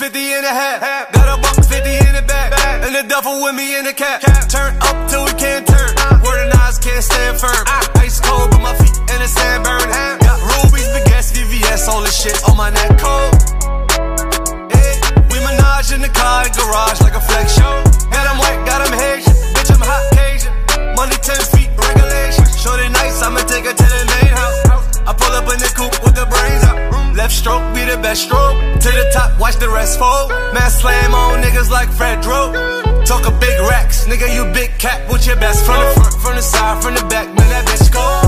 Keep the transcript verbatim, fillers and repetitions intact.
fifty in the hat. Got a buck fifty in the back. And the duffel with me in the cap. Turn up till we can't turn. Word and eyes can't stand firm. Ice cold, but my feet in the sand burn. Got rubies, baguettes, V V S, all this shit on my neck cold. Hey, we Minaj in the car, garage like a flex show. Got them white, got them Haitian. Bitch, I'm hot Cajun. Money ten feet, regulation. Shorty nice, I'ma take her to the main house. I pull up in the coupe with the brains out. Left stroke be the best stroke. To the top, watch the rest fold. Man slam on niggas like Fred Dro. Talk a big racks, nigga you big cat with your best. From the front, from the side, from the back, man that bitch go.